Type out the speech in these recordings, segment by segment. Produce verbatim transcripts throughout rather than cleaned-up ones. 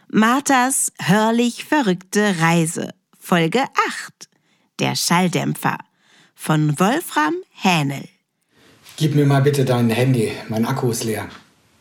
Marthas hörlich verrückte Reise, Folge acht, der Schalldämpfer, von Wolfram Hähnel. Gib mir mal bitte dein Handy, mein Akku ist leer.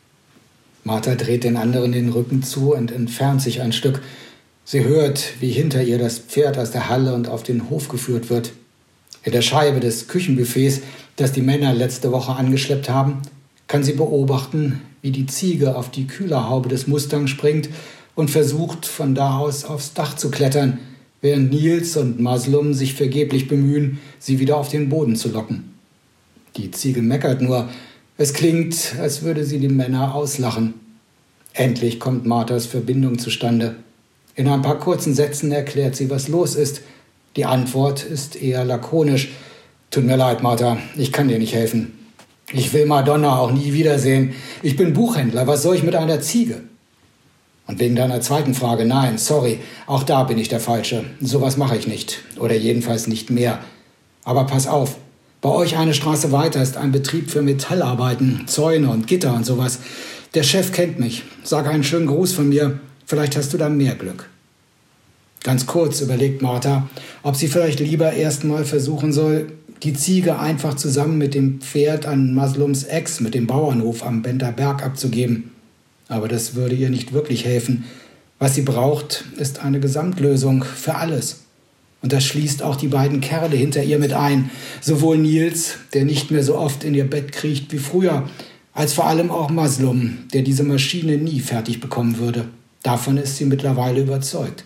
Martha dreht den anderen den Rücken zu und entfernt sich ein Stück. Sie hört, wie hinter ihr das Pferd aus der Halle und auf den Hof geführt wird. In der Scheibe des Küchenbuffets, das die Männer letzte Woche angeschleppt haben, kann sie beobachten, wie die Ziege auf die Kühlerhaube des Mustang springt und versucht, von da aus aufs Dach zu klettern, während Nils und Maslum sich vergeblich bemühen, sie wieder auf den Boden zu locken. Die Ziege meckert nur. Es klingt, als würde sie die Männer auslachen. Endlich kommt Marthas Verbindung zustande. In ein paar kurzen Sätzen erklärt sie, was los ist. Die Antwort ist eher lakonisch. Tut mir leid, Martha, ich kann dir nicht helfen. Ich will Madonna auch nie wiedersehen. Ich bin Buchhändler, was soll ich mit einer Ziege? Und wegen deiner zweiten Frage, nein, sorry, auch da bin ich der Falsche. Sowas mache ich nicht. Oder jedenfalls nicht mehr. Aber pass auf, bei euch eine Straße weiter ist ein Betrieb für Metallarbeiten, Zäune und Gitter und sowas. Der Chef kennt mich. Sag einen schönen Gruß von mir. Vielleicht hast du da mehr Glück. Ganz kurz überlegt Martha, ob sie vielleicht lieber erst mal versuchen soll, die Ziege einfach zusammen mit dem Pferd an Maslums Ex mit dem Bauernhof am Benter Berg abzugeben. Aber das würde ihr nicht wirklich helfen. Was sie braucht, ist eine Gesamtlösung für alles. Und das schließt auch die beiden Kerle hinter ihr mit ein. Sowohl Nils, der nicht mehr so oft in ihr Bett kriecht wie früher, als vor allem auch Maslum, der diese Maschine nie fertig bekommen würde. Davon ist sie mittlerweile überzeugt.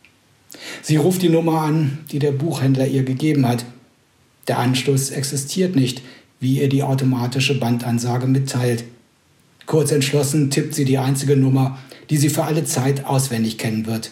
Sie ruft die Nummer an, die der Buchhändler ihr gegeben hat. Der Anschluss existiert nicht, wie ihr die automatische Bandansage mitteilt. Kurz entschlossen tippt sie die einzige Nummer, die sie für alle Zeit auswendig kennen wird.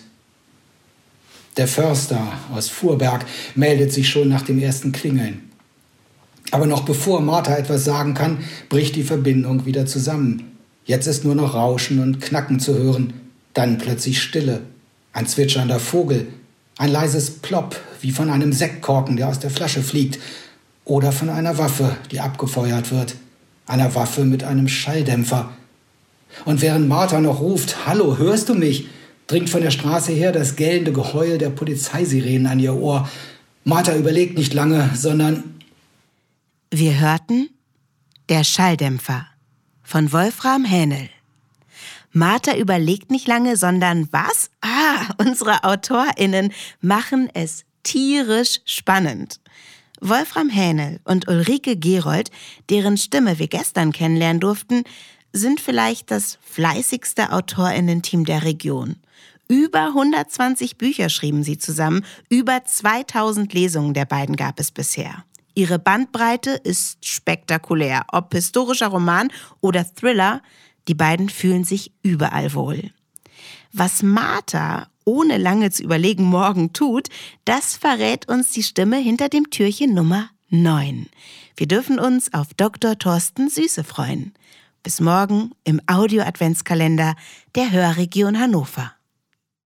Der Förster aus Fuhrberg meldet sich schon nach dem ersten Klingeln. Aber noch bevor Martha etwas sagen kann, bricht die Verbindung wieder zusammen. Jetzt ist nur noch Rauschen und Knacken zu hören, dann plötzlich Stille. Ein zwitschernder Vogel, ein leises Plopp, wie von einem Sektkorken, der aus der Flasche fliegt, oder von einer Waffe, die abgefeuert wird, einer Waffe mit einem Schalldämpfer. Und während Martha noch ruft, »Hallo, hörst du mich?«, dringt von der Straße her das gellende Geheul der Polizeisirenen an ihr Ohr. Martha überlegt nicht lange, sondern... Wir hörten Der Schalldämpfer von Wolfram Hähnel. Martha überlegt nicht lange, sondern was? Ah, unsere AutorInnen machen es tierisch spannend. Wolfram Hähnel und Ulrike Gerold, deren Stimme wir gestern kennenlernen durften, sind vielleicht das fleißigste AutorInnen-Team der Region. Über hundertzwanzig Bücher schrieben sie zusammen, über zweitausend Lesungen der beiden gab es bisher. Ihre Bandbreite ist spektakulär, ob historischer Roman oder Thriller, die beiden fühlen sich überall wohl. Was Martha ohne lange zu überlegen morgen tut, das verrät uns die Stimme hinter dem Türchen Nummer neun. Wir dürfen uns auf Doktor Thorsten Süße freuen. Bis morgen im Audio-Adventskalender der Hörregion Hannover.